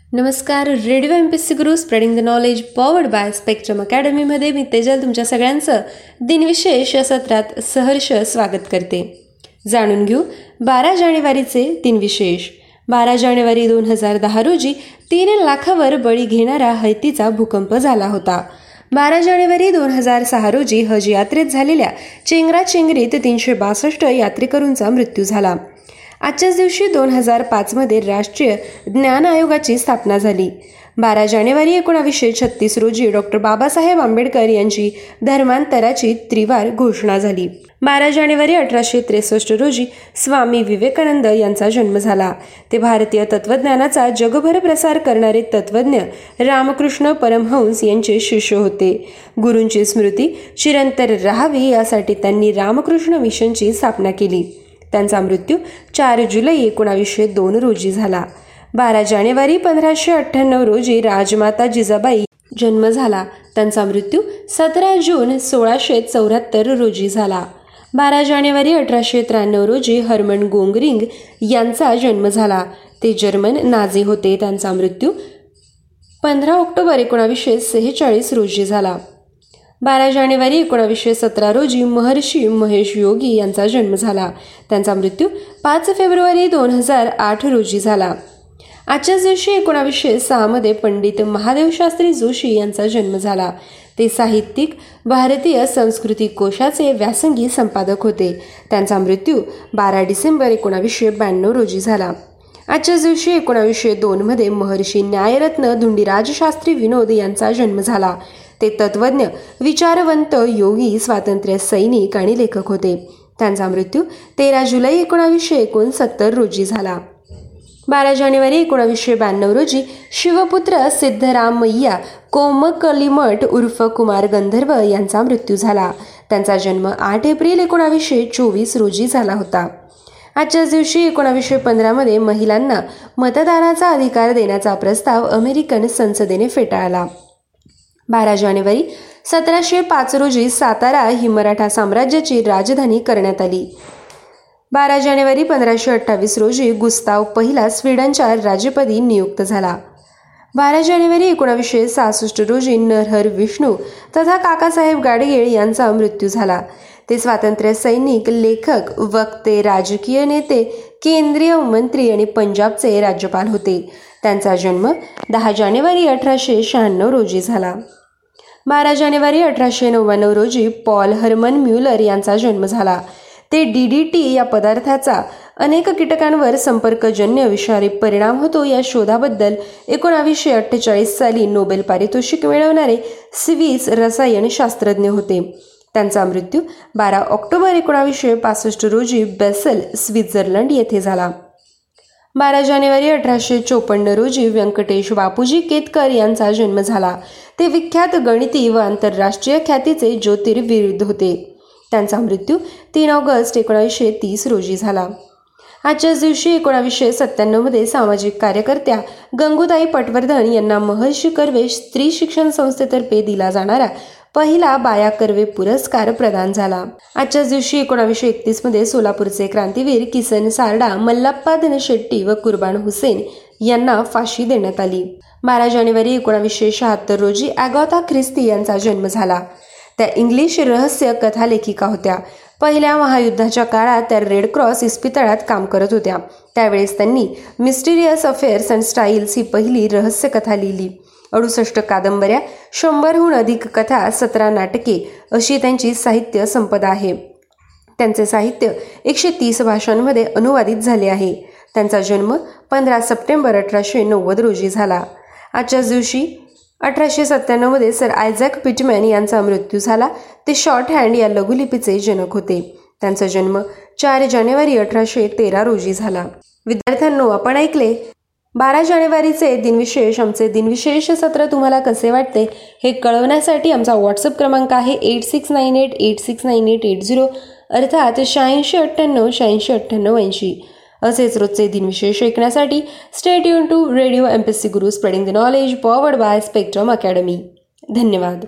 नमस्कार. Radio MPSC Guru spreading the knowledge powered by spectrum अकॅडमीमध्ये मी तेजल तुमच्या सगळ्यांचं दिनविशेष या सत्रात सहर्ष स्वागत करते. जाणून घेऊ 12 जानेवारीचे दिनविशेष. 12 जानेवारी 2010 रोजी 3 लाखावर बळी घेणारा हैतीचा भूकंप झाला होता. 12 जानेवारी 2006 रोजी हज यात्रेत झालेल्या चेंगराचेंगरीत 362 यात्रेकरूंचा मृत्यू झाला. आजच्याच दिवशी 2005 मध्ये राष्ट्रीय ज्ञान आयोगाची स्थापना झाली. 12 जानेवारी 1936 रोजी डॉक्टर बाबासाहेब आंबेडकर यांची धर्मांतराची त्रिवार घोषणा झाली. 12 जानेवारी 1863 रोजी स्वामी विवेकानंद यांचा जन्म झाला. ते भारतीय तत्त्वज्ञानाचा जगभर प्रसार करणारे तत्त्वज्ञ रामकृष्ण परमहंस यांचे शिष्य होते. गुरूंची स्मृती चिरंतर राहावी यासाठी त्यांनी रामकृष्ण मिशनची स्थापना केली. त्यांचा मृत्यू 4 जुलै 1902 रोजी झाला. 12 जानेवारी 1598 रोजी राजमाता जिजाबाई जन्म झाला. त्यांचा मृत्यू 17 जून 1674 रोजी झाला. 12 जानेवारी 1893 रोजी हर्मन गोंगरिंग यांचा जन्म झाला. ते जर्मन नाझी होते. त्यांचा मृत्यू 15 ऑक्टोबर 1946 रोजी झाला. 12 जानेवारी 1917 रोजी महर्षी महेश योगी यांचा जन्म झाला. त्यांचा मृत्यू 5 फेब्रुवारी 2008 रोजी झाला. आजच्याच दिवशी 1906 मध्ये पंडित महादेवशास्त्री जोशी यांचा जन्म झाला. ते साहित्यिक, भारतीय संस्कृती कोशाचे व्यासंगी संपादक होते. त्यांचा मृत्यू 12 डिसेंबर 1992 रोजी झाला. आजच्याच दिवशी 1902 मध्ये महर्षी न्यायरत्न धुंडीराज शास्त्री विनोद यांचा जन्म झाला. ते तत्त्वज्ञ, विचारवंत, योगी, स्वातंत्र्य सैनिक आणि लेखक होते. त्यांचा मृत्यू 13 जुलै 1969 रोजी झाला. 12 जानेवारी 1992 रोजी शिवपुत्र सिद्धरामय्या कोमकलिमठ उर्फ कुमार गंधर्व यांचा मृत्यू झाला. त्यांचा जन्म 8 एप्रिल 1924 रोजी झाला होता. आजच्याच दिवशी 1915 मध्ये महिलांना मतदानाचा अधिकार देण्याचा प्रस्ताव अमेरिकन संसदेने फेटाळला. 12 जानेवारी 1705 रोजी सातारा ही मराठा साम्राज्याची राजधानी करण्यात आली. 12 जानेवारी 1528 रोजी गुस्ताव पहिला स्वीडनच्या राजपदी नियुक्त झाला. 12 जानेवारी 1966 रोजी नरहर विष्णू तथा काकासाहेब गाडगीळ यांचा मृत्यू झाला. ते स्वातंत्र्य सैनिक, लेखक, वक्ते, राजकीय नेते, केंद्रीय मंत्री आणि पंजाबचे राज्यपाल होते. त्यांचा जन्म 10 जानेवारी 1896 रोजी झाला. 12 जानेवारी 1899 रोजी पॉल हर्मन म्युलर यांचा जन्म झाला. ते DDT या पदार्थाचा अनेक कीटकांवर संपर्कजन्य विषारी परिणाम होतो या शोधाबद्दल 1948 साली नोबेल पारितोषिक मिळवणारे स्विस रसायन शास्त्रज्ञ होते. त्यांचा मृत्यू 12 ऑक्टोबर 1965 रोजी बेसल, स्वित्झर्लंड येथे झाला. 12 जानेवारी 1854 रोजी व्यंकटेश बापूजी केतकर यांचा जन्म झाला. ते विख्यात गणिती व आंतरराष्ट्रीय ख्यातीचे ज्योतिर्विद होते. त्यांचा मृत्यू 3 ऑगस्ट 1930 रोजी झाला. आजच्याच दिवशी 1997 मध्ये सामाजिक कार्यकर्त्या गंगूताई पटवर्धन यांना महर्षी कर्वे स्त्री शिक्षण संस्थेतर्फे दिला जाणारा पहिला बाया कर्वे पुरस्कार प्रदान झाला. आजच्याच दिवशी 1931 मध्ये सोलापूरचे क्रांतीवीर किसन सारडा, मल्लप्पा शेट्टी व कुर्बान हुसेन यांना फाशी देण्यात आली. 12 जानेवारी 1976 रोजी अगाथा ख्रिस्ती यांचा जन्म झाला. त्या इंग्लिश रहस्य कथा लेखिका होत्या. पहिल्या महायुद्धाच्या काळात त्या रेड क्रॉस इस्पितळात काम करत होत्या. त्यावेळेस त्यांनी मिस्टिरियस अफेअर्स अँड स्टाईल्स ही पहिली रहस्य कथा लिहिली. 68 कादंबऱ्या, 100हून अधिक कथा, 17 नाटके अशी त्यांची साहित्य संपदा आहे. त्यांचे साहित्य 130 भाषांमध्ये अनुवादित झाले आहे. त्यांचा जन्म 15 सप्टेंबर 1890 रोजी झाला. आजच्याच दिवशी 1897 मध्ये सर आयझॅक पिटमॅन यांचा मृत्यू झाला. ते शॉर्ट हँड या लघुलिपीचे जनक होते. त्यांचा जन्म 4 जानेवारी 1813 रोजी झाला. विद्यार्थ्यांनो, आपण ऐकले 12 जानेवारीचे दिनविशेष. आमचे दिनविशेष सत्र तुम्हाला कसे वाटते हे कळवण्यासाठी आमचा व्हॉट्सअप क्रमांक आहे 8698869880 अर्थात 8698869880. असेच रोजचे दिनविशेष ऐकण्यासाठी stay tune to radio MPSC Guru spreading the knowledge powered by spectrum academy. धन्यवाद.